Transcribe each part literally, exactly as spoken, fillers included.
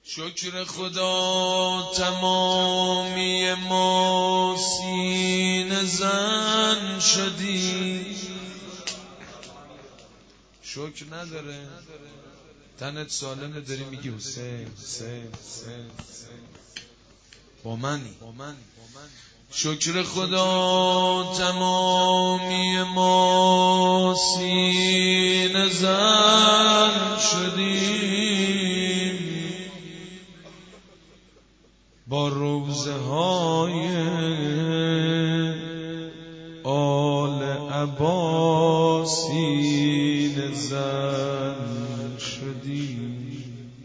شکر خدا تمامی ما سینه زن شدی. شکر نداره تنت سالمه داری میگی حسین حسین حسین با منی. شکر خدا تمامی ما سینه زن شدیم با روزه های آل عباس سینه زن شدیم.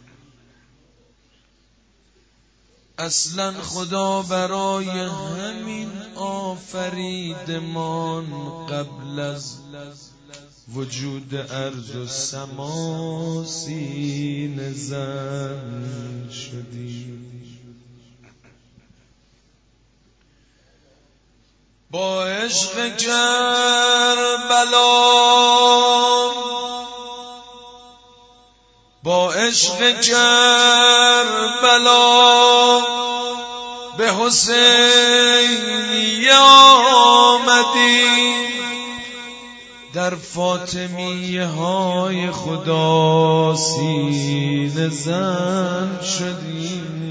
اصلا خدا برای همین آفریدمان قبل از وجود ارض و سما سینه زن شدیم. با عشق کربلا با عشق کربلا به حسین آمدی، در فاطمیه های خدا سینه زن شدیم.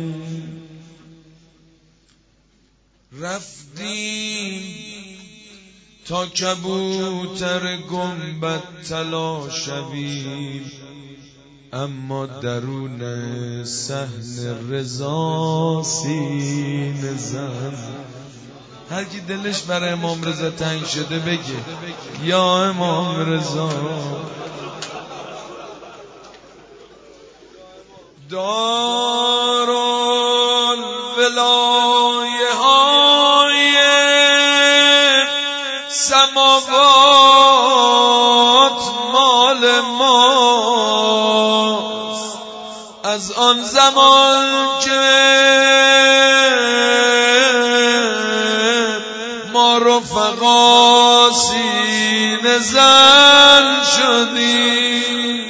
رفتیم تا کبوتر گنبد طلا شویم، اما درون صحن رضا سینه زن. هر کی دلش برای امام رضا تنگ شده بگه یا امام رضا. دارالولایه های سماوات مال ماست از آن زمان که ما رفقا سینه زن شدیم.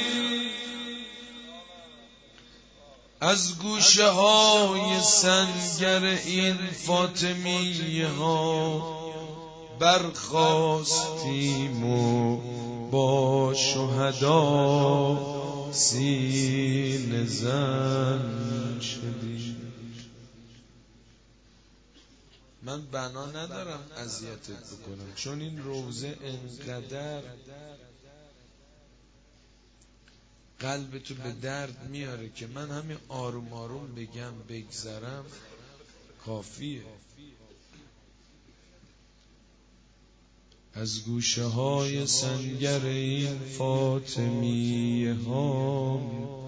از گوشه های سنگر این فاطمیه ها برخاستیم و با شهدا سینه زن شدیم. من بنا ندارم اذیتت بکنم، چون این روزه انقدر قلبتو به درد میاره که من همین آروم آروم بگم بگذرم کافیه. از گوشه های سنگر این فاطمیه ها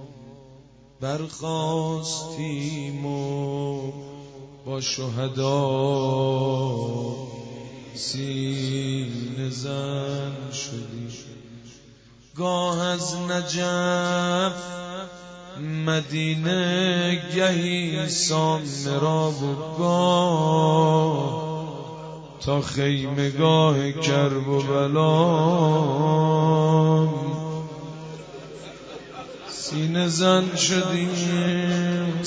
برخاستیم و با شهدا سینه زن شدیم. گاه از نجف مدینه گهی سامرا و گاه تا خیمگاه کرب و بلا سینه زن شدیم.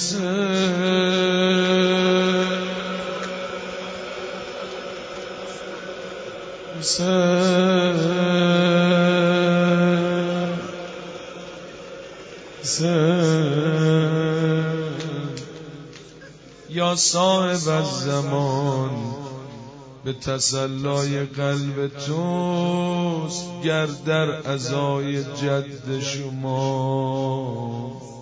یا صاحب الزمان به تسلای قلب توست گر در عزای جد شما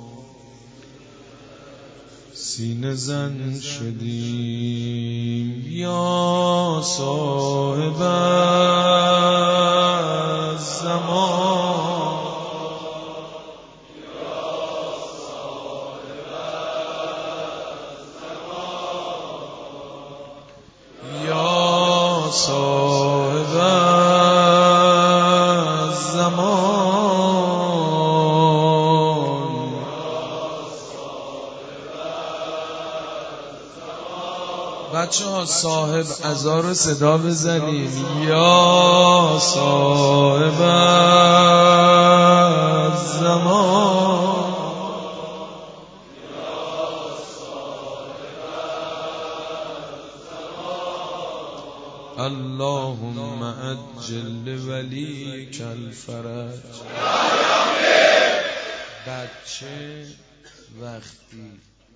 سینه زن شدیم. یا صاحب الزمان صاحب الزمان بچه ها صاحب عزا رو صدا بزنیم. یا صاحب الزمان اللهم عجل ولیک الفرج. بچه وقتی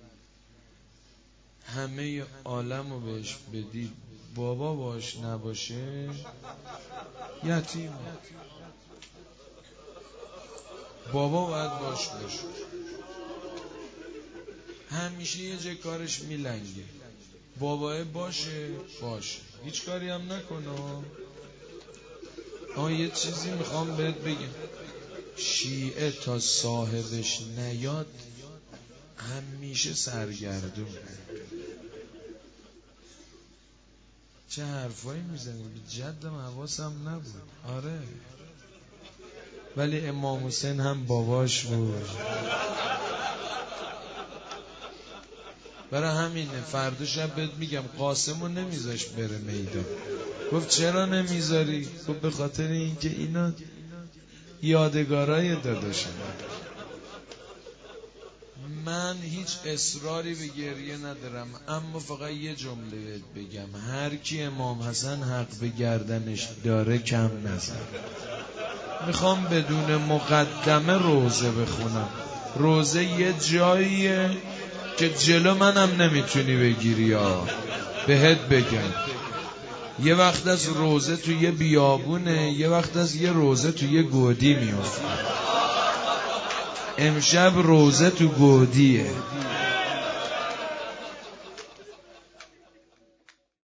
همه عالم رو بهش بدید بابا باش نباشه یتیم، بابا باید باش باشه. همیشه یه جه کارش میلنگه، باباه باشه باشه هیچ کاری هم نکنه. آه یه چیزی میخوام بهت بگم، شیعه تا صاحبش نیاد همیشه سرگردون. چه حرفایی میزنی؟ به جدم حواسم نبود. آره ولی امام حسین هم باباش بود. برای همینه فردا شب بهت میگم قاسمو نمیذاش بره میدان. گفت چرا نمیذاری؟ گفت به خاطر اینکه اینا یادگارای داداشم. من هیچ اصراری به گریه ندارم، اما فقط یه جمله بهت بگم، هر کی امام حسن حق به گردنش داره کم نزن. میخوام بدون مقدمه روزه بخونم. روزه یه جاییه که جلو منم نمیتونی بگیری ها. بهت بگم یه وقت از روزه تو یه بیابونه، یه وقت از یه روزه تو یه گودی میفته. امشب روزه تو گودیه.